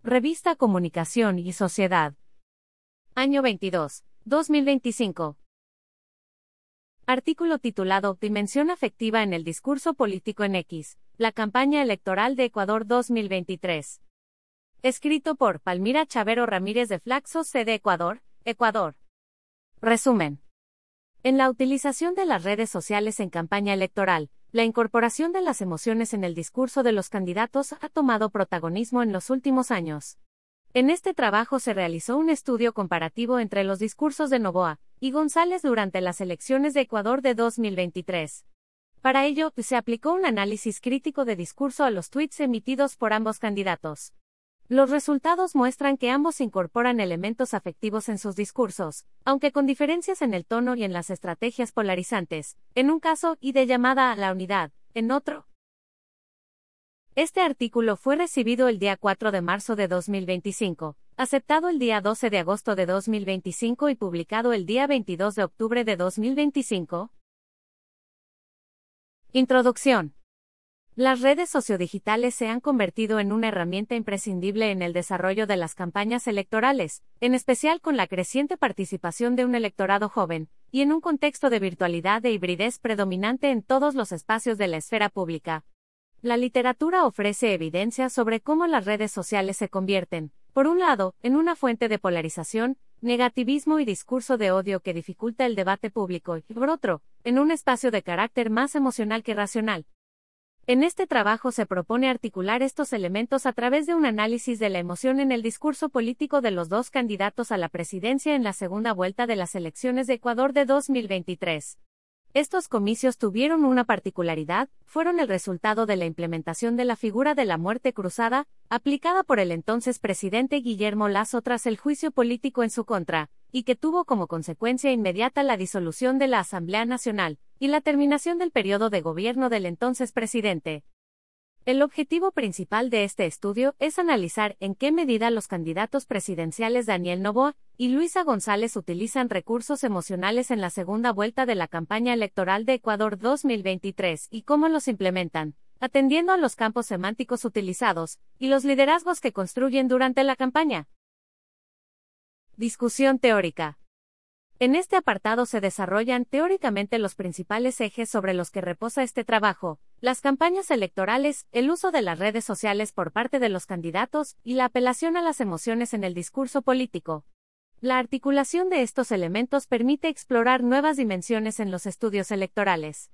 Revista Comunicación y Sociedad. Año 22, 2025. Artículo titulado Dimensión afectiva en el discurso político en X, la campaña electoral de Ecuador 2023. Escrito por Palmira Chavero Ramírez de Flaxo, sede Ecuador, Ecuador. Resumen. En la utilización de las redes sociales en campaña electoral, la incorporación de las emociones en el discurso de los candidatos ha tomado protagonismo en los últimos años. En este trabajo se realizó un estudio comparativo entre los discursos de Noboa y González durante las elecciones de Ecuador de 2023. Para ello, se aplicó un análisis crítico de discurso a los tweets emitidos por ambos candidatos. Los resultados muestran que ambos incorporan elementos afectivos en sus discursos, aunque con diferencias en el tono y en las estrategias polarizantes, en un caso y de llamada a la unidad, en otro. Este artículo fue recibido el día 4 de marzo de 2025, aceptado el día 12 de agosto de 2025 y publicado el día 22 de octubre de 2025. Introducción. Las redes sociodigitales se han convertido en una herramienta imprescindible en el desarrollo de las campañas electorales, en especial con la creciente participación de un electorado joven, y en un contexto de virtualidad e hibridez predominante en todos los espacios de la esfera pública. La literatura ofrece evidencia sobre cómo las redes sociales se convierten, por un lado, en una fuente de polarización, negativismo y discurso de odio que dificulta el debate público y, por otro, en un espacio de carácter más emocional que racional. En este trabajo se propone articular estos elementos a través de un análisis de la emoción en el discurso político de los dos candidatos a la presidencia en la segunda vuelta de las elecciones de Ecuador de 2023. Estos comicios tuvieron una particularidad, fueron el resultado de la implementación de la figura de la muerte cruzada, aplicada por el entonces presidente Guillermo Lasso tras el juicio político en su contra, y que tuvo como consecuencia inmediata la disolución de la Asamblea Nacional, y la terminación del periodo de gobierno del entonces presidente. El objetivo principal de este estudio es analizar en qué medida los candidatos presidenciales Daniel Noboa y Luisa González utilizan recursos emocionales en la segunda vuelta de la campaña electoral de Ecuador 2023 y cómo los implementan, atendiendo a los campos semánticos utilizados y los liderazgos que construyen durante la campaña. Discusión teórica. En este apartado se desarrollan teóricamente los principales ejes sobre los que reposa este trabajo: las campañas electorales, el uso de las redes sociales por parte de los candidatos y la apelación a las emociones en el discurso político. La articulación de estos elementos permite explorar nuevas dimensiones en los estudios electorales.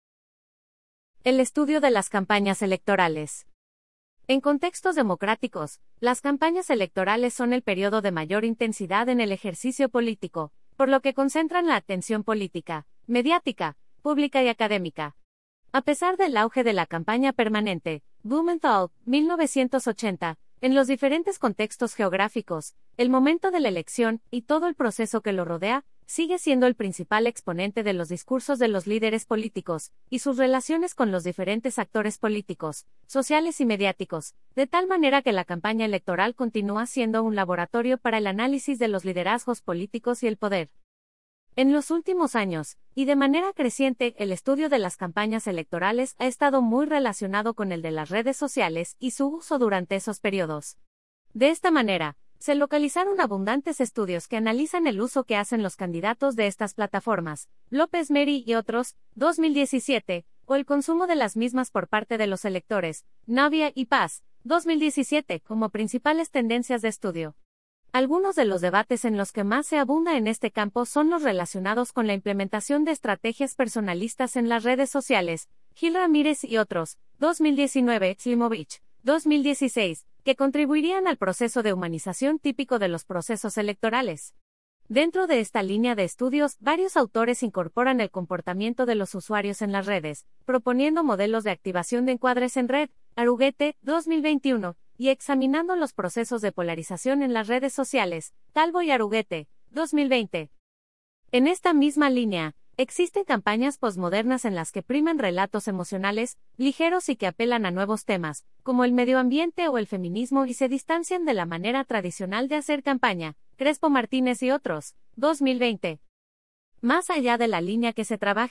El estudio de las campañas electorales. En contextos democráticos, las campañas electorales son el periodo de mayor intensidad en el ejercicio político, por lo que concentran la atención política, mediática, pública y académica. A pesar del auge de la campaña permanente, Blumenthal, 1980, en los diferentes contextos geográficos, el momento de la elección y todo el proceso que lo rodea, sigue siendo el principal exponente de los discursos de los líderes políticos, y sus relaciones con los diferentes actores políticos, sociales y mediáticos, de tal manera que la campaña electoral continúa siendo un laboratorio para el análisis de los liderazgos políticos y el poder. En los últimos años, y de manera creciente, el estudio de las campañas electorales ha estado muy relacionado con el de las redes sociales y su uso durante esos periodos. De esta manera, se localizaron abundantes estudios que analizan el uso que hacen los candidatos de estas plataformas, López Meri y otros, 2017, o el consumo de las mismas por parte de los electores, Navia y Paz, 2017, como principales tendencias de estudio. Algunos de los debates en los que más se abunda en este campo son los relacionados con la implementación de estrategias personalistas en las redes sociales, Gil Ramírez y otros, 2019, Slimovich, 2016, que contribuirían al proceso de humanización típico de los procesos electorales. Dentro de esta línea de estudios, varios autores incorporan el comportamiento de los usuarios en las redes, proponiendo modelos de activación de encuadres en red, Aruguete, 2021, y examinando los procesos de polarización en las redes sociales, Talbo y Aruguete, 2020. En esta misma línea, existen campañas posmodernas en las que priman relatos emocionales, ligeros y que apelan a nuevos temas, como el medio ambiente o el feminismo y se distancian de la manera tradicional de hacer campaña, Crespo Martínez y otros, 2020. Más allá de la línea que se trabaje,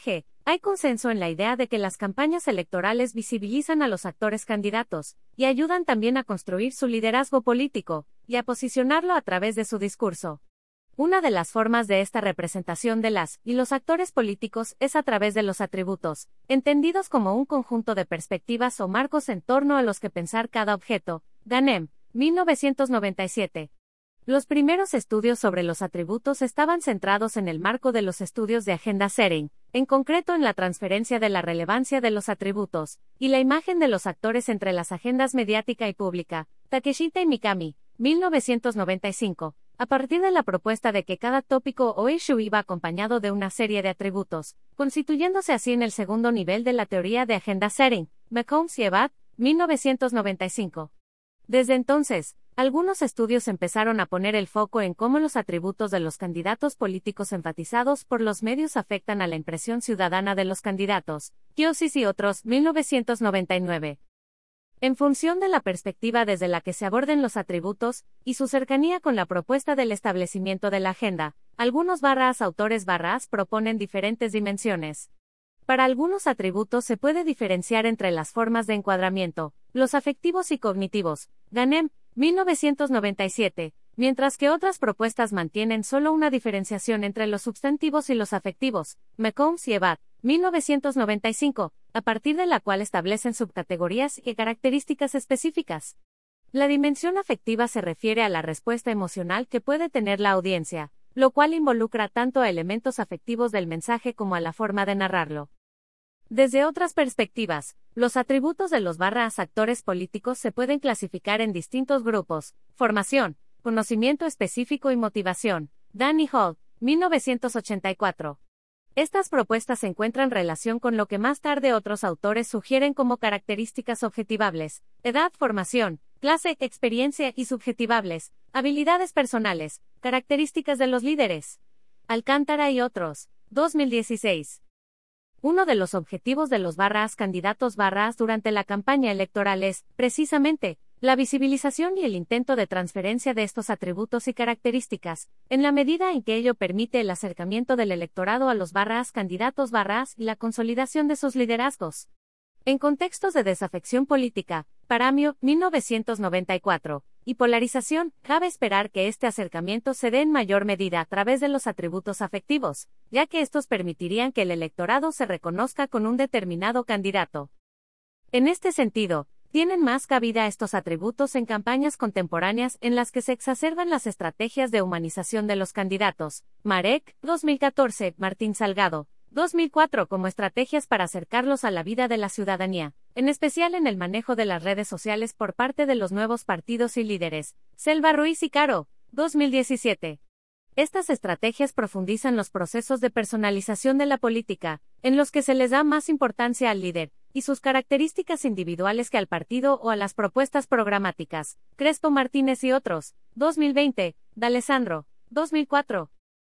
Hay consenso en la idea de que las campañas electorales visibilizan a los actores candidatos, y ayudan también a construir su liderazgo político, y a posicionarlo a través de su discurso. Una de las formas de esta representación de las y los actores políticos es a través de los atributos, entendidos como un conjunto de perspectivas o marcos en torno a los que pensar cada objeto. Ganem, 1997. Los primeros estudios sobre los atributos estaban centrados en el marco de los estudios de agenda setting, en concreto en la transferencia de la relevancia de los atributos, y la imagen de los actores entre las agendas mediática y pública. Takeshita y Mikami, 1995. A partir de la propuesta de que cada tópico o issue iba acompañado de una serie de atributos, constituyéndose así en el segundo nivel de la teoría de agenda setting. McCombs y Evad, 1995. Desde entonces, algunos estudios empezaron a poner el foco en cómo los atributos de los candidatos políticos enfatizados por los medios afectan a la impresión ciudadana de los candidatos. Kiosis y otros, 1999. En función de la perspectiva desde la que se aborden los atributos, y su cercanía con la propuesta del establecimiento de la agenda, algunos autores proponen diferentes dimensiones. Para algunos atributos se puede diferenciar entre las formas de encuadramiento, los afectivos y cognitivos. Ganem, 1997, mientras que otras propuestas mantienen solo una diferenciación entre los sustantivos y los afectivos. McCombs y Evad, 1995, a partir de la cual establecen subcategorías y características específicas. La dimensión afectiva se refiere a la respuesta emocional que puede tener la audiencia, lo cual involucra tanto a elementos afectivos del mensaje como a la forma de narrarlo. Desde otras perspectivas, los atributos de los actores políticos se pueden clasificar en distintos grupos: formación, conocimiento específico y motivación. Danny Hall, 1984. Estas propuestas encuentran relación con lo que más tarde otros autores sugieren como características objetivables: edad, formación, clase, experiencia y subjetivables, habilidades personales, características de los líderes. Alcántara y otros, 2016. Uno de los objetivos de los candidatos durante la campaña electoral es, precisamente, la visibilización y el intento de transferencia de estos atributos y características, en la medida en que ello permite el acercamiento del electorado a los candidatos y la consolidación de sus liderazgos. En contextos de desafección política, Paramio, 1994, y polarización, cabe esperar que este acercamiento se dé en mayor medida a través de los atributos afectivos, ya que estos permitirían que el electorado se reconozca con un determinado candidato. En este sentido, tienen más cabida estos atributos en campañas contemporáneas en las que se exacerban las estrategias de humanización de los candidatos. Marek, 2014, Martín Salgado, 2004, como estrategias para acercarlos a la vida de la ciudadanía, en especial en el manejo de las redes sociales por parte de los nuevos partidos y líderes. Selva Ruiz y Caro, 2017. Estas estrategias profundizan los procesos de personalización de la política, en los que se les da más importancia al líder y sus características individuales que al partido o a las propuestas programáticas. Crespo Martínez y otros, 2020, D'Alessandro, 2004.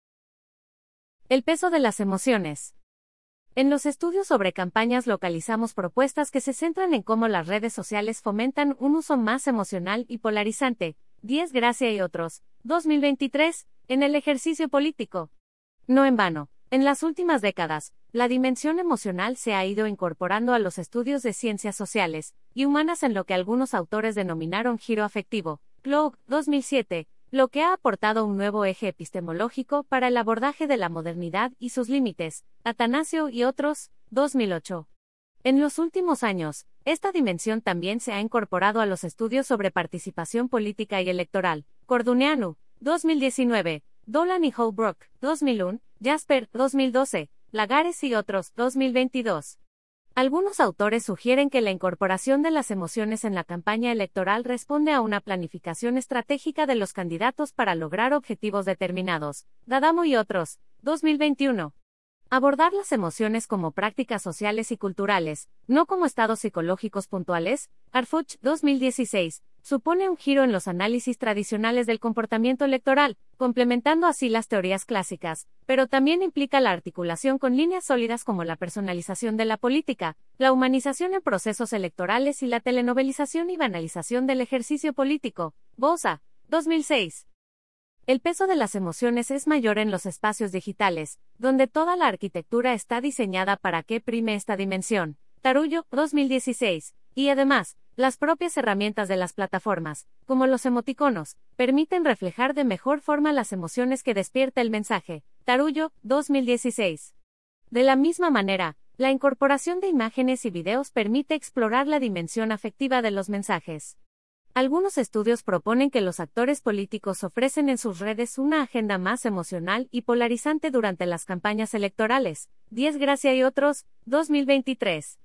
El peso de las emociones. En los estudios sobre campañas localizamos propuestas que se centran en cómo las redes sociales fomentan un uso más emocional y polarizante. 10 Gracia y otros, 2023, en el ejercicio político. No en vano, en las últimas décadas, la dimensión emocional se ha ido incorporando a los estudios de ciencias sociales y humanas en lo que algunos autores denominaron giro afectivo. Clough, 2007. Lo que ha aportado un nuevo eje epistemológico para el abordaje de la modernidad y sus límites. Atanasio y otros, 2008. En los últimos años, esta dimensión también se ha incorporado a los estudios sobre participación política y electoral. Corduneanu, 2019, Dolan y Holbrook, 2001, Jasper, 2012, Lagares y otros, 2022. Algunos autores sugieren que la incorporación de las emociones en la campaña electoral responde a una planificación estratégica de los candidatos para lograr objetivos determinados. D'Adamo y otros, 2021. Abordar las emociones como prácticas sociales y culturales, no como estados psicológicos puntuales. Harfuch, 2016, supone un giro en los análisis tradicionales del comportamiento electoral, complementando así las teorías clásicas, pero también implica la articulación con líneas sólidas como la personalización de la política, la humanización en procesos electorales y la telenovelización y banalización del ejercicio político. Bosa, 2006. El peso de las emociones es mayor en los espacios digitales, donde toda la arquitectura está diseñada para que prime esta dimensión. Tarullo, 2016. Y además, las propias herramientas de las plataformas, como los emoticonos, permiten reflejar de mejor forma las emociones que despierta el mensaje. Tarullo, 2016. De la misma manera, la incorporación de imágenes y videos permite explorar la dimensión afectiva de los mensajes. Algunos estudios proponen que los actores políticos ofrecen en sus redes una agenda más emocional y polarizante durante las campañas electorales. 10 Gracia y otros, 2023.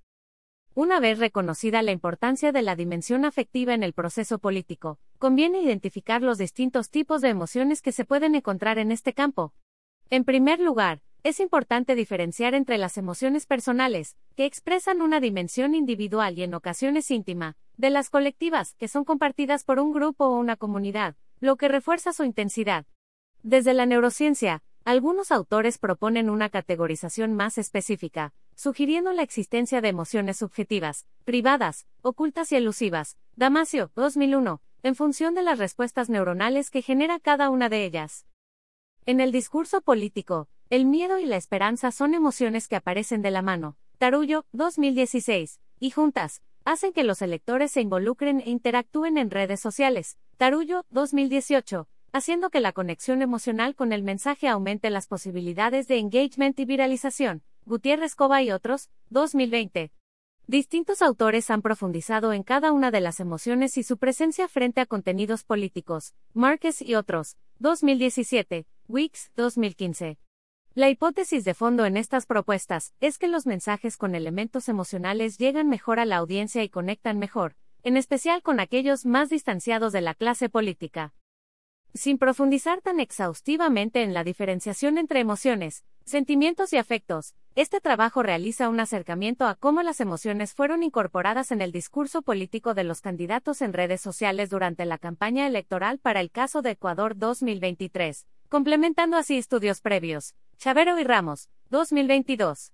Una vez reconocida la importancia de la dimensión afectiva en el proceso político, conviene identificar los distintos tipos de emociones que se pueden encontrar en este campo. En primer lugar, es importante diferenciar entre las emociones personales, que expresan una dimensión individual y en ocasiones íntima, de las colectivas, que son compartidas por un grupo o una comunidad, lo que refuerza su intensidad. Desde la neurociencia, algunos autores proponen una categorización más específica, sugiriendo la existencia de emociones subjetivas, privadas, ocultas y elusivas. Damasio, 2001, en función de las respuestas neuronales que genera cada una de ellas. En el discurso político, el miedo y la esperanza son emociones que aparecen de la mano. Tarullo, 2016, y juntas, hacen que los electores se involucren e interactúen en redes sociales. Tarullo, 2018, haciendo que la conexión emocional con el mensaje aumente las posibilidades de engagement y viralización. Gutiérrez Cova y otros, 2020. Distintos autores han profundizado en cada una de las emociones y su presencia frente a contenidos políticos. Márquez y otros, 2017, Wicks, 2015. La hipótesis de fondo en estas propuestas es que los mensajes con elementos emocionales llegan mejor a la audiencia y conectan mejor, en especial con aquellos más distanciados de la clase política. Sin profundizar tan exhaustivamente en la diferenciación entre emociones, sentimientos y afectos, este trabajo realiza un acercamiento a cómo las emociones fueron incorporadas en el discurso político de los candidatos en redes sociales durante la campaña electoral para el caso de Ecuador 2023, complementando así estudios previos. Chavero y Ramos, 2022.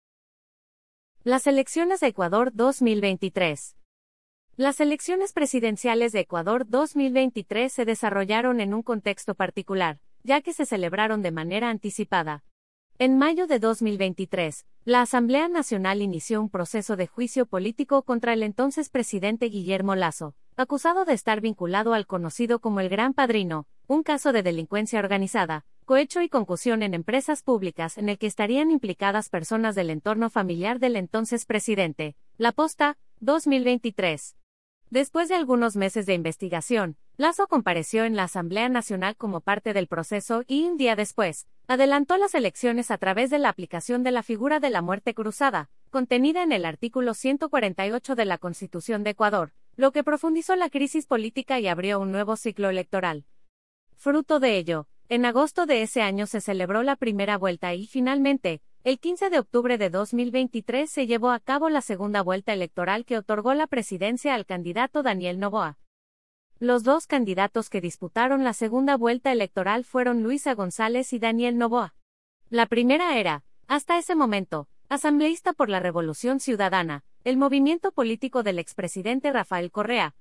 Las elecciones de Ecuador 2023. Las elecciones presidenciales de Ecuador 2023 se desarrollaron en un contexto particular, ya que se celebraron de manera anticipada. En mayo de 2023, la Asamblea Nacional inició un proceso de juicio político contra el entonces presidente Guillermo Lasso, acusado de estar vinculado al conocido como el Gran Padrino, un caso de delincuencia organizada, cohecho y concusión en empresas públicas en el que estarían implicadas personas del entorno familiar del entonces presidente. La Posta, 2023. Después de algunos meses de investigación, Lasso compareció en la Asamblea Nacional como parte del proceso y, un día después, adelantó las elecciones a través de la aplicación de la figura de la muerte cruzada, contenida en el artículo 148 de la Constitución de Ecuador, lo que profundizó la crisis política y abrió un nuevo ciclo electoral. Fruto de ello, en agosto de ese año se celebró la primera vuelta y, finalmente, el 15 de octubre de 2023 se llevó a cabo la segunda vuelta electoral que otorgó la presidencia al candidato Daniel Noboa. Los dos candidatos que disputaron la segunda vuelta electoral fueron Luisa González y Daniel Noboa. La primera era, hasta ese momento, asambleísta por la Revolución Ciudadana, el movimiento político del expresidente Rafael Correa,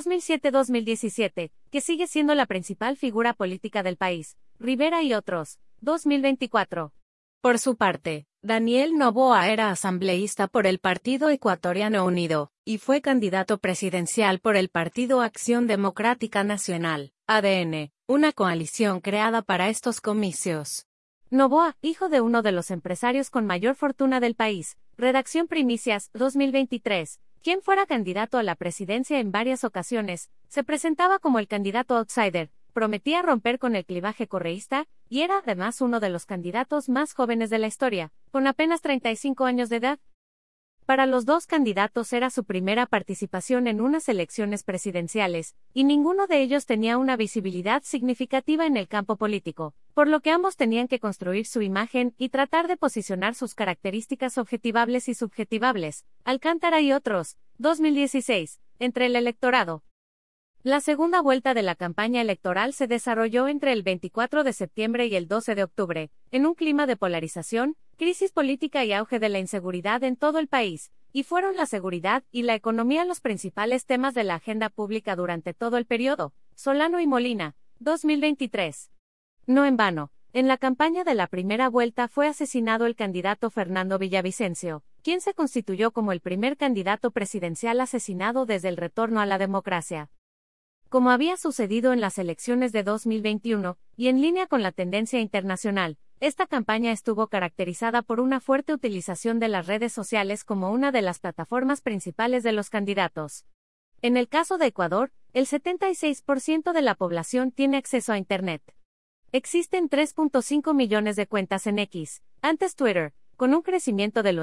2007-2017, que sigue siendo la principal figura política del país. Rivera y otros, 2024. Por su parte, Daniel Noboa era asambleísta por el Partido Ecuatoriano Unido, y fue candidato presidencial por el Partido Acción Democrática Nacional, ADN, una coalición creada para estos comicios. Noboa, hijo de uno de los empresarios con mayor fortuna del país, Redacción Primicias, 2023, quien fuera candidato a la presidencia en varias ocasiones, se presentaba como el candidato outsider, prometía romper con el clivaje correísta, y era además uno de los candidatos más jóvenes de la historia, con apenas 35 años de edad. Para los dos candidatos era su primera participación en unas elecciones presidenciales, y ninguno de ellos tenía una visibilidad significativa en el campo político, por lo que ambos tenían que construir su imagen y tratar de posicionar sus características objetivables y subjetivables. Alcántara y otros, 2016, entre el electorado. La segunda vuelta de la campaña electoral se desarrolló entre el 24 de septiembre y el 12 de octubre, en un clima de polarización, crisis política y auge de la inseguridad en todo el país, y fueron la seguridad y la economía los principales temas de la agenda pública durante todo el periodo. Solano y Molina, 2023. No en vano, en la campaña de la primera vuelta fue asesinado el candidato Fernando Villavicencio, quien se constituyó como el primer candidato presidencial asesinado desde el retorno a la democracia. Como había sucedido en las elecciones de 2021, y en línea con la tendencia internacional, esta campaña estuvo caracterizada por una fuerte utilización de las redes sociales como una de las plataformas principales de los candidatos. En el caso de Ecuador, el 76% de la población tiene acceso a Internet. Existen 3.5 millones de cuentas en X, antes Twitter, con un crecimiento del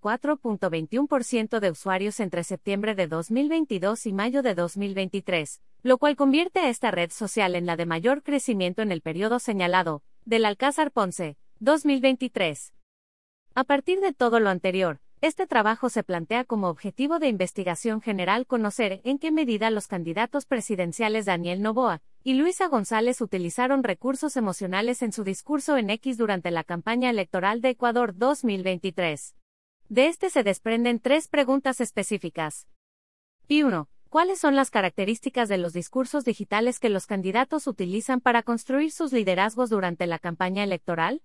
84.21% de usuarios entre septiembre de 2022 y mayo de 2023, lo cual convierte a esta red social en la de mayor crecimiento en el periodo señalado, del Alcázar Ponce, 2023. A partir de todo lo anterior, este trabajo se plantea como objetivo de investigación general conocer en qué medida los candidatos presidenciales Daniel Noboa y Luisa González utilizaron recursos emocionales en su discurso en X durante la campaña electoral de Ecuador 2023. De este se desprenden 3 preguntas específicas. P1. ¿Cuáles son las características de los discursos digitales que los candidatos utilizan para construir sus liderazgos durante la campaña electoral?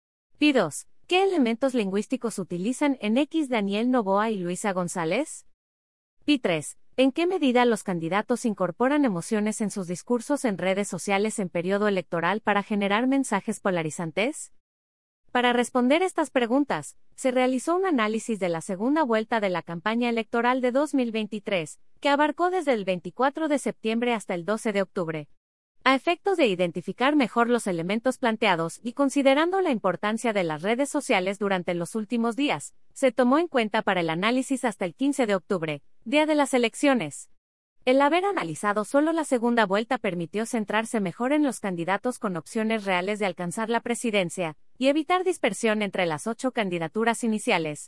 P2. ¿Qué elementos lingüísticos utilizan en X Daniel Noboa y Luisa González? P3. ¿En qué medida los candidatos incorporan emociones en sus discursos en redes sociales en periodo electoral para generar mensajes polarizantes? Para responder estas preguntas, se realizó un análisis de la segunda vuelta de la campaña electoral de 2023, que abarcó desde el 24 de septiembre hasta el 12 de octubre. A efectos de identificar mejor los elementos planteados y considerando la importancia de las redes sociales durante los últimos días, se tomó en cuenta para el análisis hasta el 15 de octubre, día de las elecciones. El haber analizado solo la segunda vuelta permitió centrarse mejor en los candidatos con opciones reales de alcanzar la presidencia, y evitar dispersión entre las 8 candidaturas iniciales.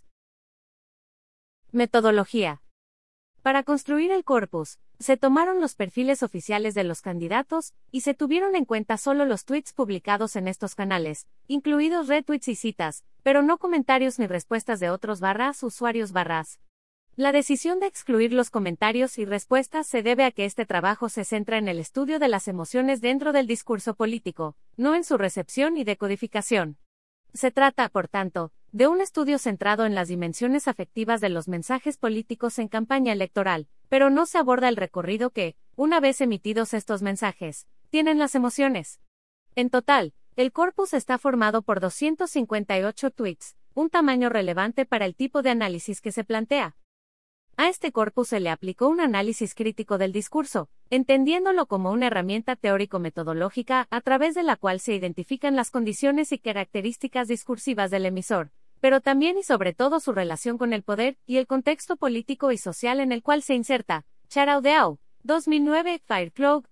Metodología. Para construir el corpus, se tomaron los perfiles oficiales de los candidatos, y se tuvieron en cuenta solo los tweets publicados en estos canales, incluidos retweets y citas, pero no comentarios ni respuestas de otros usuarios. La decisión de excluir los comentarios y respuestas se debe a que este trabajo se centra en el estudio de las emociones dentro del discurso político, no en su recepción y decodificación. Se trata, por tanto, de un estudio centrado en las dimensiones afectivas de los mensajes políticos en campaña electoral, pero no se aborda el recorrido que, una vez emitidos estos mensajes, tienen las emociones. En total, el corpus está formado por 258 tweets, un tamaño relevante para el tipo de análisis que se plantea. A este corpus se le aplicó un análisis crítico del discurso, entendiéndolo como una herramienta teórico-metodológica a través de la cual se identifican las condiciones y características discursivas del emisor, pero también y sobre todo su relación con el poder y el contexto político y social en el cual se inserta. Charaudeau, 2009, Firecloud,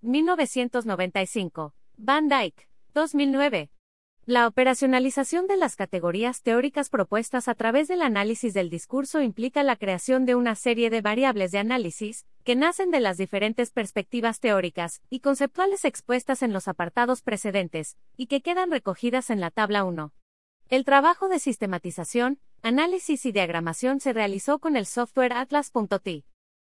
1995, Van Dyke, 2009. La operacionalización de las categorías teóricas propuestas a través del análisis del discurso implica la creación de una serie de variables de análisis, que nacen de las diferentes perspectivas teóricas y conceptuales expuestas en los apartados precedentes, y que quedan recogidas en la tabla 1. El trabajo de sistematización, análisis y diagramación se realizó con el software Atlas.t.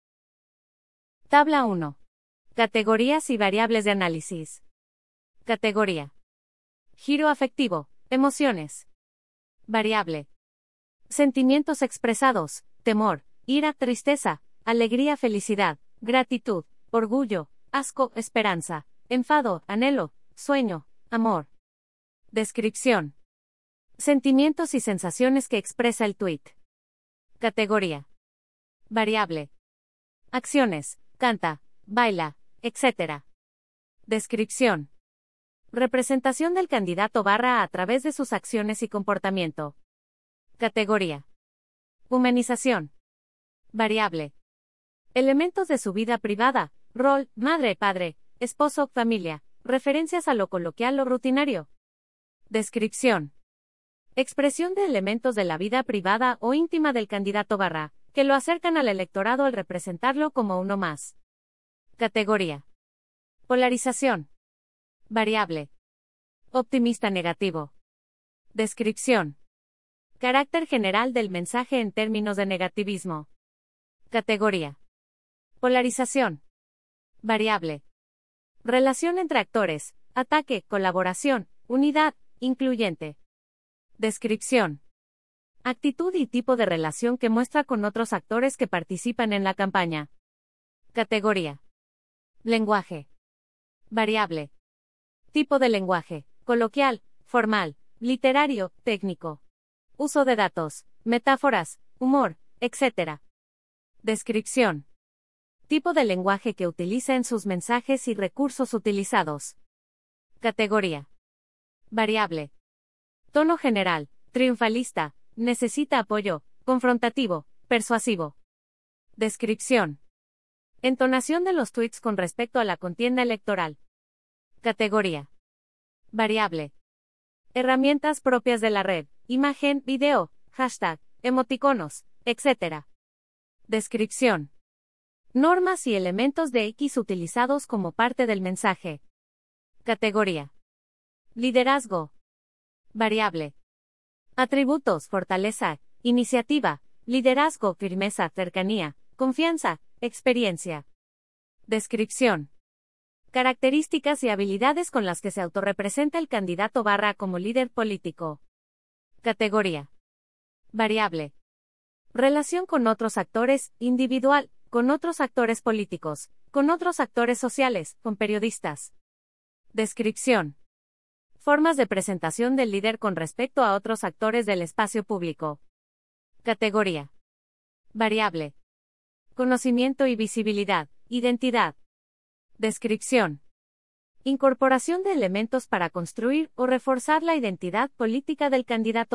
Tabla 1. Categorías y variables de análisis. Categoría. Giro afectivo, emociones. Variable. Sentimientos expresados, temor, ira, tristeza, alegría, felicidad, gratitud, orgullo, asco, esperanza, enfado, anhelo, sueño, amor. Descripción. Sentimientos y sensaciones que expresa el tuit. Categoría. Variable. Acciones, canta, baila, etc. Descripción. Representación del candidato a través de sus acciones y comportamiento. Categoría. Humanización. Variable. Elementos de su vida privada, rol, madre, padre, esposo, familia, referencias a lo coloquial o rutinario. Descripción. Expresión de elementos de la vida privada o íntima del candidato que lo acercan al electorado al representarlo como uno más. Categoría. Polarización. Variable. Optimista negativo. Descripción. Carácter general del mensaje en términos de negativismo. Categoría. Polarización. Variable. Relación entre actores, ataque, colaboración, unidad, incluyente. Descripción. Actitud y tipo de relación que muestra con otros actores que participan en la campaña. Categoría. Lenguaje. Variable. Tipo de lenguaje: coloquial, formal, literario, técnico. Uso de datos, metáforas, humor, etc. Descripción. Tipo de lenguaje que utiliza en sus mensajes y recursos utilizados. Categoría. Variable. Tono general, triunfalista, necesita apoyo, confrontativo, persuasivo. Descripción. Entonación de los tweets con respecto a la contienda electoral. Categoría. Variable. Herramientas propias de la red: imagen, video, hashtag, emoticonos, etc. Descripción. Normas y elementos de X utilizados como parte del mensaje. Categoría. Liderazgo. Variable. Atributos: fortaleza, iniciativa, liderazgo, firmeza, cercanía, confianza, experiencia. Descripción. Características y habilidades con las que se autorrepresenta el candidato como líder político. Categoría. Variable. Relación con otros actores, individual, con otros actores políticos, con otros actores sociales, con periodistas. Descripción. Formas de presentación del líder con respecto a otros actores del espacio público. Categoría. Variable. Conocimiento y visibilidad, identidad. Descripción. Incorporación de elementos para construir o reforzar la identidad política del candidato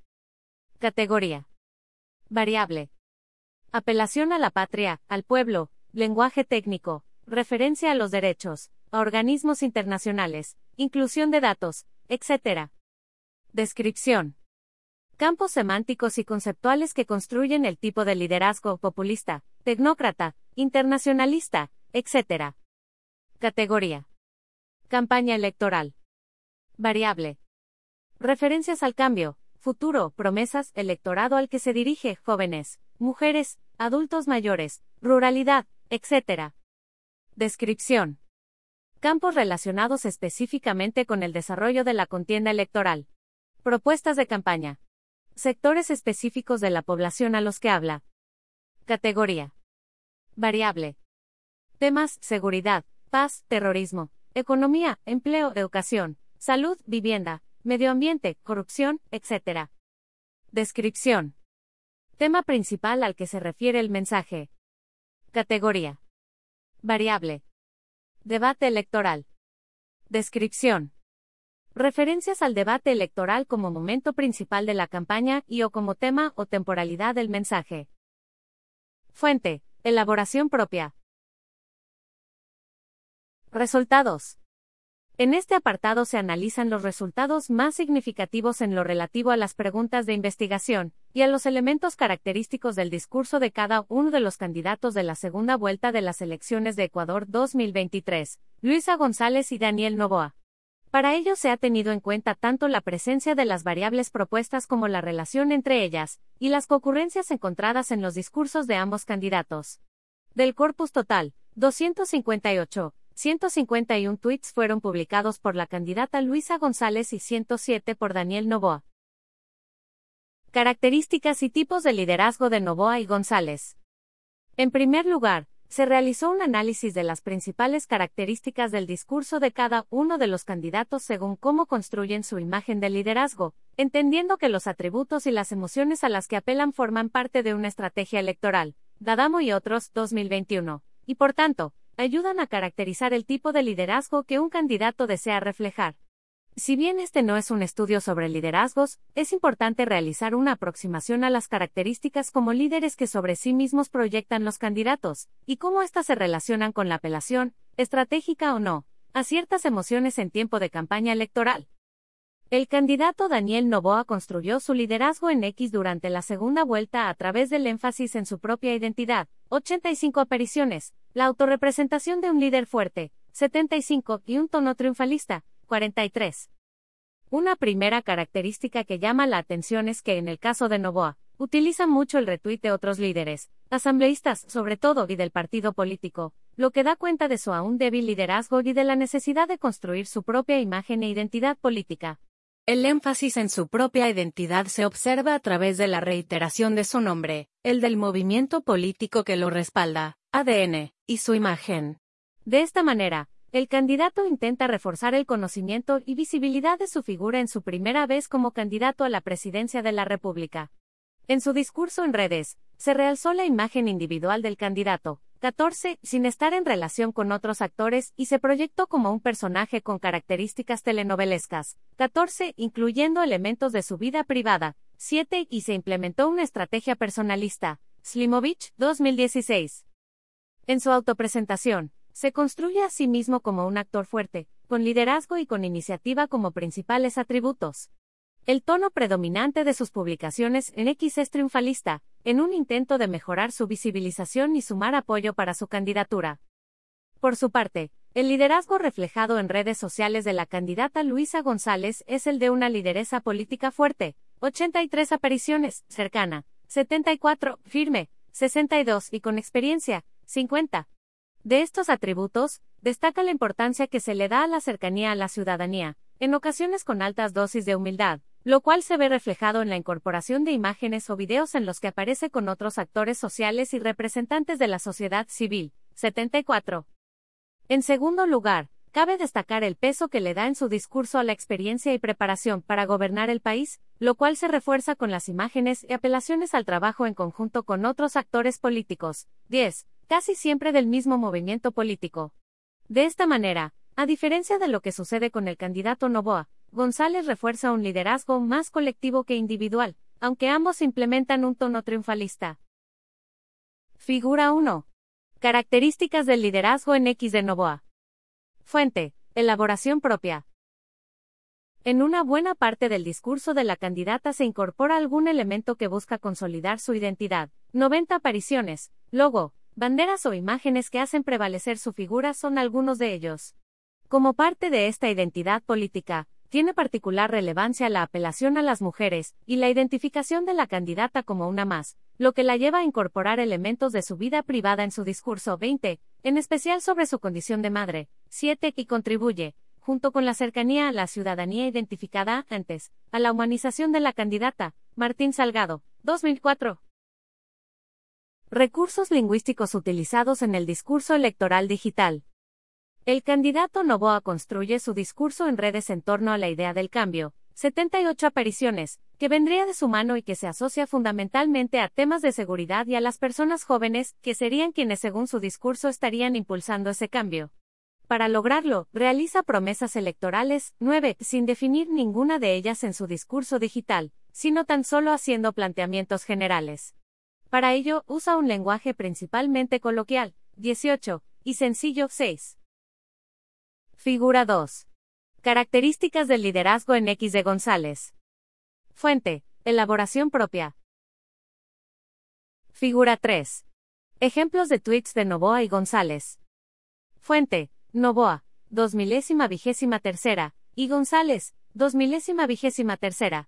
Categoría. Variable. Apelación a la patria, al pueblo, lenguaje técnico, referencia a los derechos, a organismos internacionales, inclusión de datos, etc. Descripción. Campos semánticos y conceptuales que construyen el tipo de liderazgo: populista, tecnócrata, internacionalista, etc. Categoría. Campaña electoral. Variable. Referencias al cambio, futuro, promesas, electorado al que se dirige: jóvenes, mujeres, adultos mayores, ruralidad, etc. Descripción. Campos relacionados específicamente con el desarrollo de la contienda electoral. Propuestas de campaña. Sectores específicos de la población a los que habla. Categoría. Variable. Temas: seguridad, paz, terrorismo, economía, empleo, educación, salud, vivienda, medio ambiente, corrupción, etc. Descripción. Tema principal al que se refiere el mensaje. Categoría. Variable. Debate electoral. Descripción. Referencias al debate electoral como momento principal de la campaña y o como tema o temporalidad del mensaje. Fuente: elaboración propia. Resultados. En este apartado se analizan los resultados más significativos en lo relativo a las preguntas de investigación y a los elementos característicos del discurso de cada uno de los candidatos de la segunda vuelta de las elecciones de Ecuador 2023, Luisa González y Daniel Noboa. Para ello se ha tenido en cuenta tanto la presencia de las variables propuestas como la relación entre ellas, y las concurrencias encontradas en los discursos de ambos candidatos. Del corpus total, 258. 151 tweets fueron publicados por la candidata Luisa González y 107 por Daniel Noboa. Características y tipos de liderazgo de Noboa y González. En primer lugar, se realizó un análisis de las principales características del discurso de cada uno de los candidatos según cómo construyen su imagen de liderazgo, entendiendo que los atributos y las emociones a las que apelan forman parte de una estrategia electoral, D'Adamo y otros, 2021, y por tanto, ayudan a caracterizar el tipo de liderazgo que un candidato desea reflejar. Si bien este no es un estudio sobre liderazgos, es importante realizar una aproximación a las características como líderes que sobre sí mismos proyectan los candidatos, y cómo éstas se relacionan con la apelación, estratégica o no, a ciertas emociones en tiempo de campaña electoral. El candidato Daniel Noboa construyó su liderazgo en X durante la segunda vuelta a través del énfasis en su propia identidad, 85 apariciones, la autorrepresentación de un líder fuerte, 75, y un tono triunfalista, 43. Una primera característica que llama la atención es que en el caso de Noboa, utiliza mucho el retweet de otros líderes, asambleístas sobre todo y del partido político, lo que da cuenta de su aún débil liderazgo y de la necesidad de construir su propia imagen e identidad política. El énfasis en su propia identidad se observa a través de la reiteración de su nombre, el del movimiento político que lo respalda, ADN, y su imagen. De esta manera, el candidato intenta reforzar el conocimiento y visibilidad de su figura en su primera vez como candidato a la presidencia de la República. En su discurso en redes, se realzó la imagen individual del candidato, 14, sin estar en relación con otros actores y se proyectó como un personaje con características telenovelescas, 14, incluyendo elementos de su vida privada, 7, y se implementó una estrategia personalista, Slimovich, 2016. En su autopresentación, se construye a sí mismo como un actor fuerte, con liderazgo y con iniciativa como principales atributos. El tono predominante de sus publicaciones en X es triunfalista, en un intento de mejorar su visibilización y sumar apoyo para su candidatura. Por su parte, el liderazgo reflejado en redes sociales de la candidata Luisa González es el de una lideresa política fuerte, 83 apariciones, cercana, 74, firme, 62 y con experiencia, 50. De estos atributos, destaca la importancia que se le da a la cercanía a la ciudadanía, en ocasiones con altas dosis de humildad, lo cual se ve reflejado en la incorporación de imágenes o videos en los que aparece con otros actores sociales y representantes de la sociedad civil, 74. En segundo lugar, cabe destacar el peso que le da en su discurso a la experiencia y preparación para gobernar el país, lo cual se refuerza con las imágenes y apelaciones al trabajo en conjunto con otros actores políticos, 10, casi siempre del mismo movimiento político. De esta manera, a diferencia de lo que sucede con el candidato Noboa, González refuerza un liderazgo más colectivo que individual, aunque ambos implementan un tono triunfalista. Figura 1. Características del liderazgo en X de Noboa. Fuente: elaboración propia. En una buena parte del discurso de la candidata se incorpora algún elemento que busca consolidar su identidad. 90 apariciones, logo, banderas o imágenes que hacen prevalecer su figura son algunos de ellos. Como parte de esta identidad política, tiene particular relevancia la apelación a las mujeres y la identificación de la candidata como una más, lo que la lleva a incorporar elementos de su vida privada en su discurso. 20, en especial sobre su condición de madre. 7, y contribuye, junto con la cercanía a la ciudadanía identificada antes, a la humanización de la candidata. Martín Salgado, 2004. Recursos lingüísticos utilizados en el discurso electoral digital. El candidato Noboa construye su discurso en redes en torno a la idea del cambio, 78 apariciones, que vendría de su mano y que se asocia fundamentalmente a temas de seguridad y a las personas jóvenes, que serían quienes según su discurso estarían impulsando ese cambio. Para lograrlo, realiza promesas electorales, 9, sin definir ninguna de ellas en su discurso digital, sino tan solo haciendo planteamientos generales. Para ello, usa un lenguaje principalmente coloquial, 18, y sencillo, 6. Figura 2. Características del liderazgo en X de González. Fuente: elaboración propia. Figura 3. Ejemplos de tweets de Noboa y González. Fuente: Noboa, 2023, y González, 2023.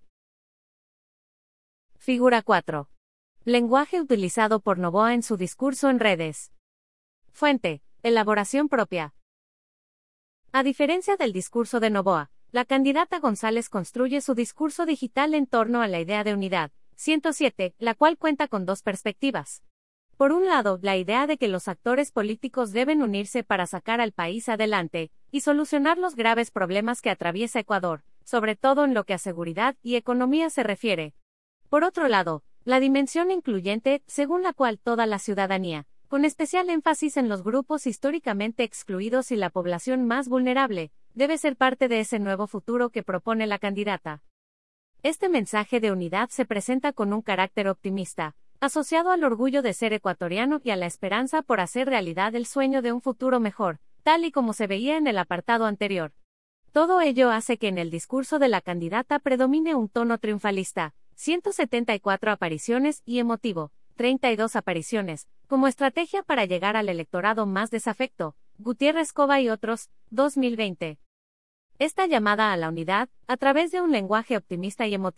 Figura 4. Lenguaje utilizado por Noboa en su discurso en redes. Fuente: elaboración propia. A diferencia del discurso de Noboa, la candidata González construye su discurso digital en torno a la idea de unidad, 107, la cual cuenta con dos perspectivas. Por un lado, la idea de que los actores políticos deben unirse para sacar al país adelante y solucionar los graves problemas que atraviesa Ecuador, sobre todo en lo que a seguridad y economía se refiere. Por otro lado, la dimensión incluyente, según la cual toda la ciudadanía, con especial énfasis en los grupos históricamente excluidos y la población más vulnerable, debe ser parte de ese nuevo futuro que propone la candidata. Este mensaje de unidad se presenta con un carácter optimista, asociado al orgullo de ser ecuatoriano y a la esperanza por hacer realidad el sueño de un futuro mejor, tal y como se veía en el apartado anterior. Todo ello hace que en el discurso de la candidata predomine un tono triunfalista, 174 apariciones y emotivo, 32 apariciones, como estrategia para llegar al electorado más desafecto, Gutiérrez Cova y otros, 2020. Esta llamada a la unidad, a través de un lenguaje optimista y emotivo,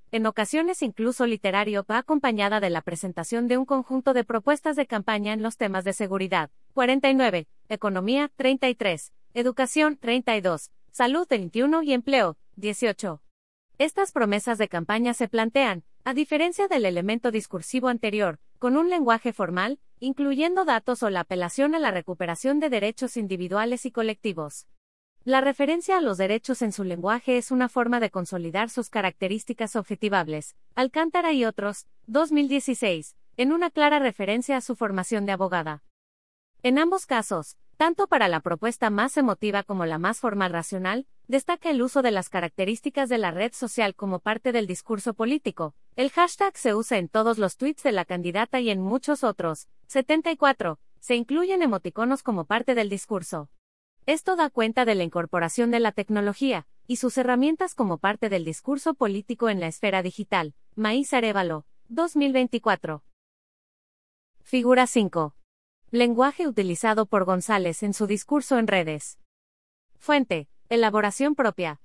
en ocasiones incluso literario, va acompañada de la presentación de un conjunto de propuestas de campaña en los temas de seguridad, 49, economía, 33, educación, 32, salud, 21 y empleo, 18. Estas promesas de campaña se plantean, a diferencia del elemento discursivo anterior, con un lenguaje formal, incluyendo datos o la apelación a la recuperación de derechos individuales y colectivos. La referencia a los derechos en su lenguaje es una forma de consolidar sus características objetivables. Alcántara y otros, 2016, en una clara referencia a su formación de abogada. En ambos casos, tanto para la propuesta más emotiva como la más formal racional, destaca el uso de las características de la red social como parte del discurso político. El hashtag se usa en todos los tweets de la candidata y en muchos otros. 74. Se incluyen emoticonos como parte del discurso. Esto da cuenta de la incorporación de la tecnología y sus herramientas como parte del discurso político en la esfera digital. Maíz Arévalo, 2024. Figura 5. Lenguaje utilizado por González en su discurso en redes. Fuente: elaboración propia.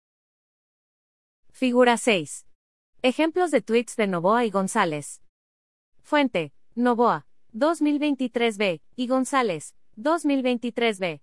Figura 6. Ejemplos de tweets de Noboa y González. Fuente: Noboa, 2023b, y González, 2023b.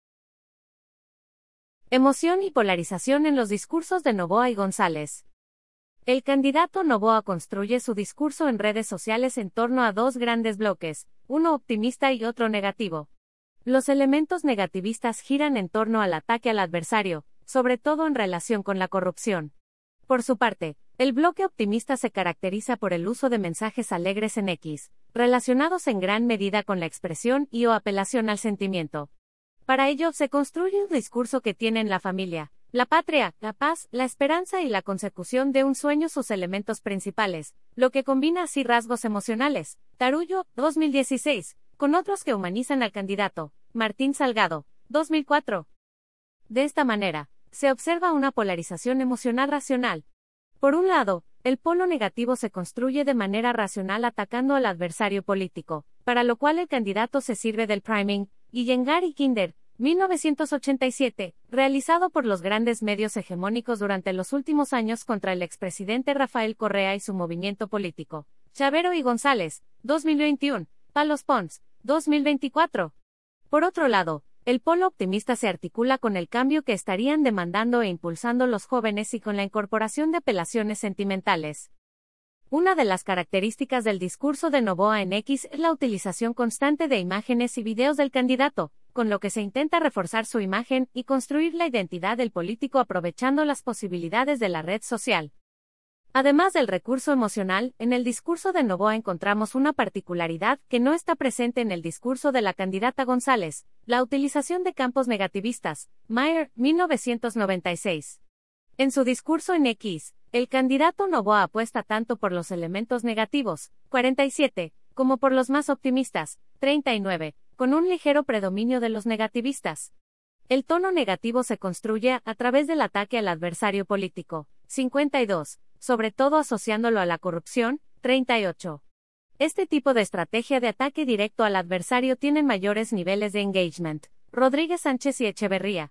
Emoción y polarización en los discursos de Noboa y González. El candidato Noboa construye su discurso en redes sociales en torno a dos grandes bloques, uno optimista y otro negativo. Los elementos negativistas giran en torno al ataque al adversario, sobre todo en relación con la corrupción. Por su parte, el bloque optimista se caracteriza por el uso de mensajes alegres en X, relacionados en gran medida con la expresión y o apelación al sentimiento. Para ello se construye un discurso que tiene en la familia, la patria, la paz, la esperanza y la consecución de un sueño sus elementos principales, lo que combina así rasgos emocionales, Tarullo, 2016, con otros que humanizan al candidato, Martín Salgado, 2004. De esta manera, se observa una polarización emocional racional. Por un lado, el polo negativo se construye de manera racional atacando al adversario político, para lo cual el candidato se sirve del priming, Iyengar y Kinder, 1987, realizado por los grandes medios hegemónicos durante los últimos años contra el expresidente Rafael Correa y su movimiento político. Chavero y González, 2021, Palos Pons, 2024. Por otro lado, el polo optimista se articula con el cambio que estarían demandando e impulsando los jóvenes y con la incorporación de apelaciones sentimentales. Una de las características del discurso de Noboa en X es la utilización constante de imágenes y videos del candidato, con lo que se intenta reforzar su imagen y construir la identidad del político aprovechando las posibilidades de la red social. Además del recurso emocional, en el discurso de Noboa encontramos una particularidad que no está presente en el discurso de la candidata González, la utilización de campos negativistas. Mayer, 1996. En su discurso en X, el candidato Noboa apuesta tanto por los elementos negativos, 47, como por los más optimistas, 39, con un ligero predominio de los negativistas. El tono negativo se construye a través del ataque al adversario político, 52, sobre todo asociándolo a la corrupción, 38. Este tipo de estrategia de ataque directo al adversario tiene mayores niveles de engagement. Rodríguez Sánchez y Echeverría,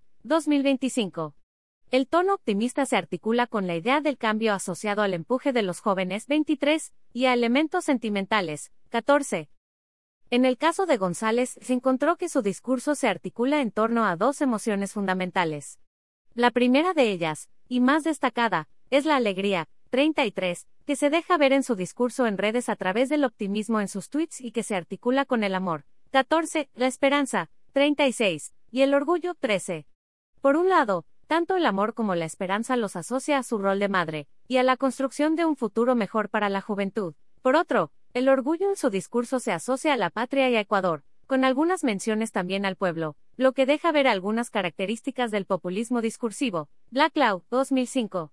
2025. El tono optimista se articula con la idea del cambio asociado al empuje de los jóvenes, 23, y a elementos sentimentales, 14. En el caso de González, se encontró que su discurso se articula en torno a dos emociones fundamentales. La primera de ellas, y más destacada, es la alegría, 33, que se deja ver en su discurso en redes a través del optimismo en sus tweets y que se articula con el amor, 14, la esperanza, 36, y el orgullo, 13. Por un lado, tanto el amor como la esperanza los asocia a su rol de madre, y a la construcción de un futuro mejor para la juventud. Por otro, el orgullo en su discurso se asocia a la patria y a Ecuador, con algunas menciones también al pueblo, lo que deja ver algunas características del populismo discursivo. Black Cloud, 2005.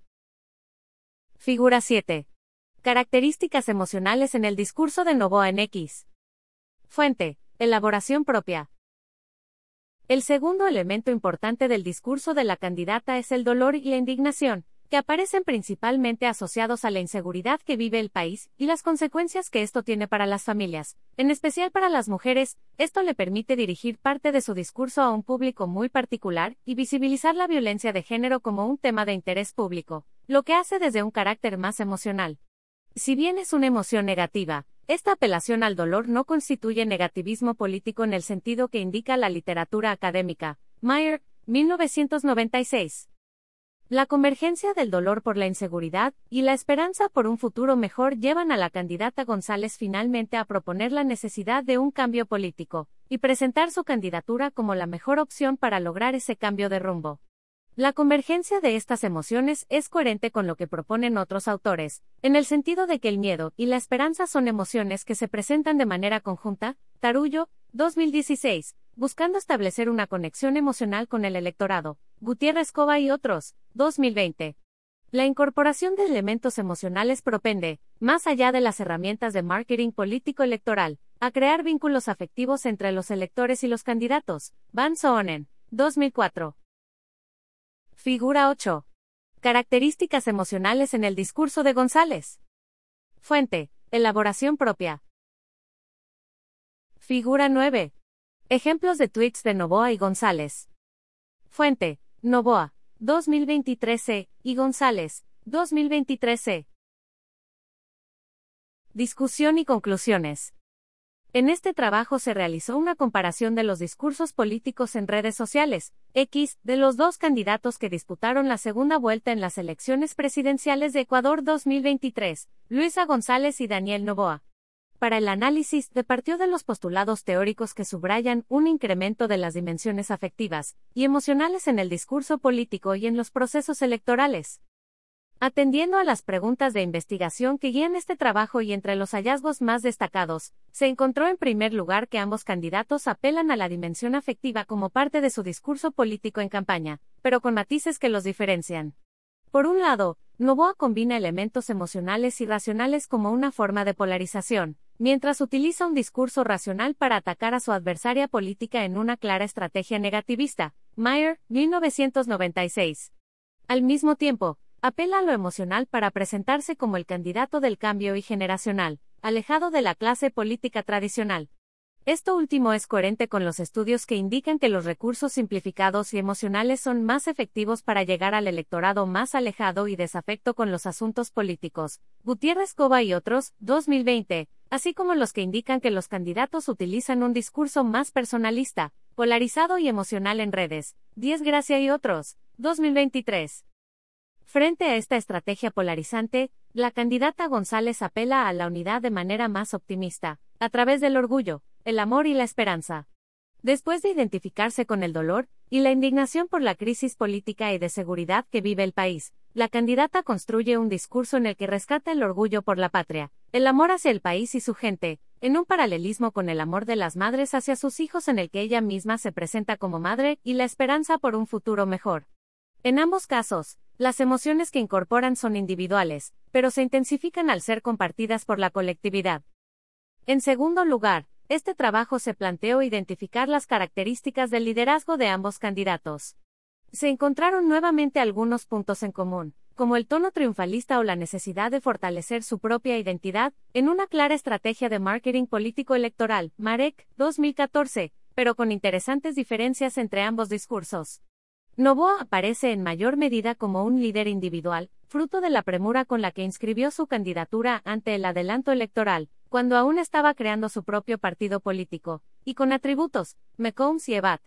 Figura 7. Características emocionales en el discurso de Noboa en X. Fuente: elaboración propia. El segundo elemento importante del discurso de la candidata es el dolor y la indignación, que aparecen principalmente asociados a la inseguridad que vive el país y las consecuencias que esto tiene para las familias, en especial para las mujeres. Esto le permite dirigir parte de su discurso a un público muy particular y visibilizar la violencia de género como un tema de interés público. lo que hace desde un carácter más emocional. Si bien es una emoción negativa, esta apelación al dolor no constituye negativismo político en el sentido que indica la literatura académica. Meyer, 1996. La convergencia del dolor por la inseguridad y la esperanza por un futuro mejor llevan a la candidata González finalmente a proponer la necesidad de un cambio político, y presentar su candidatura como la mejor opción para lograr ese cambio de rumbo. La convergencia de estas emociones es coherente con lo que proponen otros autores, en el sentido de que el miedo y la esperanza son emociones que se presentan de manera conjunta. Tarullo, 2016, buscando establecer una conexión emocional con el electorado. Gutiérrez Cova y otros, 2020. La incorporación de elementos emocionales propende, más allá de las herramientas de marketing político electoral, a crear vínculos afectivos entre los electores y los candidatos. Van Soenen, 2004. Figura 8. Características emocionales en el discurso de González. Fuente: elaboración propia. Figura 9. Ejemplos de tweets de Noboa y González. Fuente: Noboa, 2023 y González, 2023. Discusión y conclusiones. En este trabajo se realizó una comparación de los discursos políticos en redes sociales, X, de los dos candidatos que disputaron la segunda vuelta en las elecciones presidenciales de Ecuador 2023, Luisa González y Daniel Noboa. Para el análisis, partió de los postulados teóricos que subrayan un incremento de las dimensiones afectivas y emocionales en el discurso político y en los procesos electorales. Atendiendo a las preguntas de investigación que guían este trabajo y entre los hallazgos más destacados, se encontró en primer lugar que ambos candidatos apelan a la dimensión afectiva como parte de su discurso político en campaña, pero con matices que los diferencian. Por un lado, Noboa combina elementos emocionales y racionales como una forma de polarización, mientras utiliza un discurso racional para atacar a su adversaria política en una clara estrategia negativista. Meyer, 1996. Al mismo tiempo, apela a lo emocional para presentarse como el candidato del cambio y generacional, alejado de la clase política tradicional. Esto último es coherente con los estudios que indican que los recursos simplificados y emocionales son más efectivos para llegar al electorado más alejado y desafecto con los asuntos políticos. Gutiérrez Cova y otros, 2020, así como los que indican que los candidatos utilizan un discurso más personalista, polarizado y emocional en redes. Díez Gracia y otros, 2023. Frente a esta estrategia polarizante, la candidata González apela a la unidad de manera más optimista, a través del orgullo, el amor y la esperanza. Después de identificarse con el dolor y la indignación por la crisis política y de seguridad que vive el país, la candidata construye un discurso en el que rescata el orgullo por la patria, el amor hacia el país y su gente, en un paralelismo con el amor de las madres hacia sus hijos en el que ella misma se presenta como madre y la esperanza por un futuro mejor. En ambos casos, las emociones que incorporan son individuales, pero se intensifican al ser compartidas por la colectividad. En segundo lugar, este trabajo se planteó identificar las características del liderazgo de ambos candidatos. Se encontraron nuevamente algunos puntos en común, como el tono triunfalista o la necesidad de fortalecer su propia identidad, en una clara estrategia de marketing político electoral, Marek, 2014, pero con interesantes diferencias entre ambos discursos. Noboa aparece en mayor medida como un líder individual, fruto de la premura con la que inscribió su candidatura ante el adelanto electoral, cuando aún estaba creando su propio partido político, y con atributos, McCombs y Evat,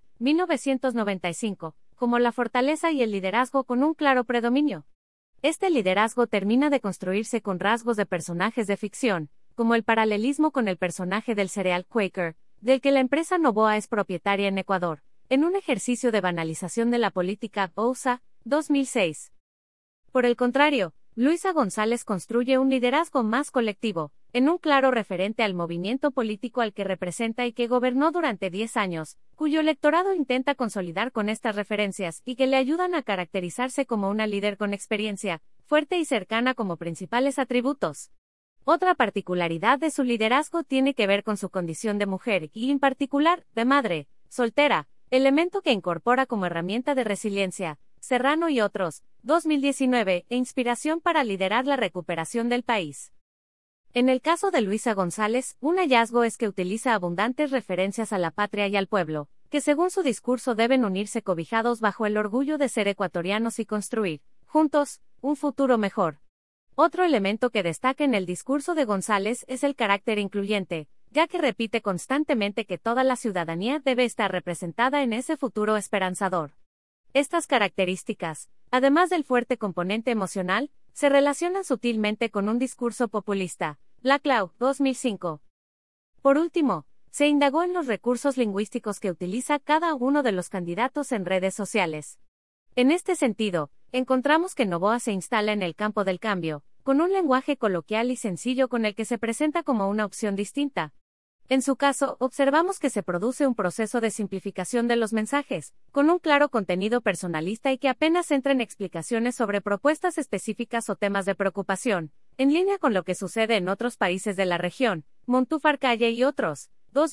1995, como la fortaleza y el liderazgo con un claro predominio. Este liderazgo termina de construirse con rasgos de personajes de ficción, como el paralelismo con el personaje del cereal Quaker, del que la empresa Noboa es propietaria en Ecuador, en un ejercicio de banalización de la política, OUSA, 2006. Por el contrario, Luisa González construye un liderazgo más colectivo, en un claro referente al movimiento político al que representa y que gobernó durante 10 años, cuyo electorado intenta consolidar con estas referencias y que le ayudan a caracterizarse como una líder con experiencia, fuerte y cercana como principales atributos. Otra particularidad de su liderazgo tiene que ver con su condición de mujer y, en particular, de madre, soltera, elemento que incorpora como herramienta de resiliencia, Serrano y otros, 2019, e inspiración para liderar la recuperación del país. En el caso de Luisa González, un hallazgo es que utiliza abundantes referencias a la patria y al pueblo, que según su discurso deben unirse cobijados bajo el orgullo de ser ecuatorianos y construir, juntos, un futuro mejor. Otro elemento que destaca en el discurso de González es el carácter incluyente, ya que repite constantemente que toda la ciudadanía debe estar representada en ese futuro esperanzador. Estas características, además del fuerte componente emocional, se relacionan sutilmente con un discurso populista. Laclau, 2005. Por último, se indagó en los recursos lingüísticos que utiliza cada uno de los candidatos en redes sociales. En este sentido, encontramos que Noboa se instala en el campo del cambio, con un lenguaje coloquial y sencillo con el que se presenta como una opción distinta. En su caso, observamos que se produce un proceso de simplificación de los mensajes, con un claro contenido personalista y que apenas entra en explicaciones sobre propuestas específicas o temas de preocupación, en línea con lo que sucede en otros países de la región, Montúfar Calle y otros,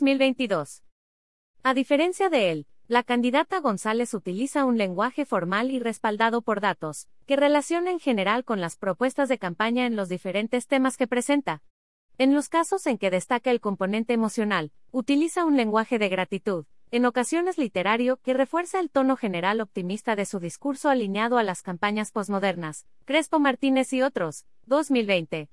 2022. A diferencia de él, la candidata González utiliza un lenguaje formal y respaldado por datos, que relaciona en general con las propuestas de campaña en los diferentes temas que presenta. En los casos en que destaca el componente emocional, utiliza un lenguaje de gratitud, en ocasiones literario, que refuerza el tono general optimista de su discurso alineado a las campañas posmodernas. Crespo Martínez y otros, 2020.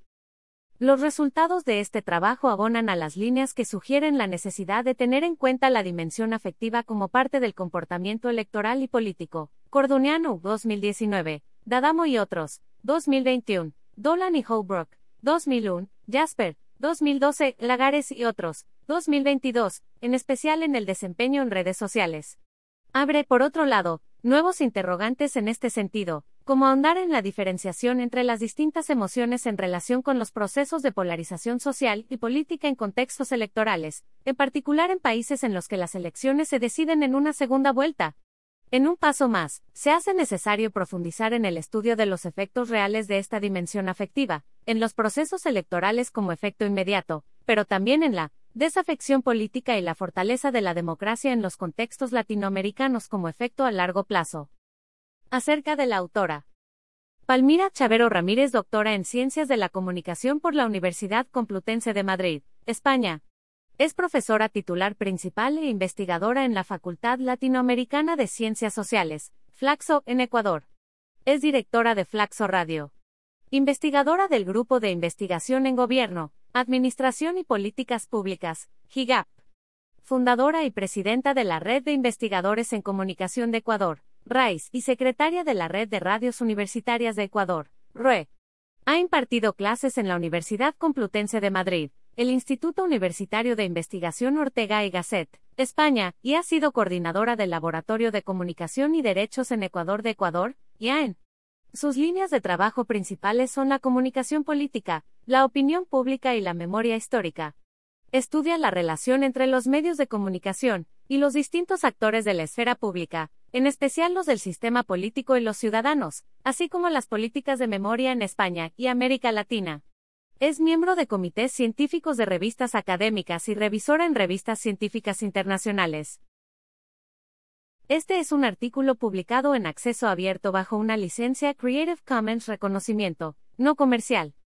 Los resultados de este trabajo abonan a las líneas que sugieren la necesidad de tener en cuenta la dimensión afectiva como parte del comportamiento electoral y político. Cordoniano, 2019. D'Adamo y otros, 2021. Dolan y Holbrook, 2001. Jasper, 2012. Lagares y otros, 2022, en especial en el desempeño en redes sociales. Abre, por otro lado, nuevos interrogantes en este sentido, como ahondar en la diferenciación entre las distintas emociones en relación con los procesos de polarización social y política en contextos electorales, en particular en países en los que las elecciones se deciden en una segunda vuelta. En un paso más, se hace necesario profundizar en el estudio de los efectos reales de esta dimensión afectiva, en los procesos electorales como efecto inmediato, pero también en la desafección política y la fortaleza de la democracia en los contextos latinoamericanos como efecto a largo plazo. Acerca de la autora. Palmira Chavero Ramírez, doctora en Ciencias de la Comunicación por la Universidad Complutense de Madrid, España. Es profesora titular principal e investigadora en la Facultad Latinoamericana de Ciencias Sociales, Flaxo, en Ecuador. Es directora de Flaxo Radio. Investigadora del Grupo de Investigación en Gobierno, Administración y Políticas Públicas, GIGAP. Fundadora y presidenta de la Red de Investigadores en Comunicación de Ecuador, RAIS, y secretaria de la Red de Radios Universitarias de Ecuador, RUE. Ha impartido clases en la Universidad Complutense de Madrid, el Instituto Universitario de Investigación Ortega y Gasset, España, y ha sido coordinadora del Laboratorio de Comunicación y Derechos en Ecuador de Ecuador, IAEN. Sus líneas de trabajo principales son la comunicación política, la opinión pública y la memoria histórica. Estudia la relación entre los medios de comunicación y los distintos actores de la esfera pública, en especial los del sistema político y los ciudadanos, así como las políticas de memoria en España y América Latina. Es miembro de comités científicos de revistas académicas y revisora en revistas científicas internacionales. Este es un artículo publicado en acceso abierto bajo una licencia Creative Commons reconocimiento, no comercial.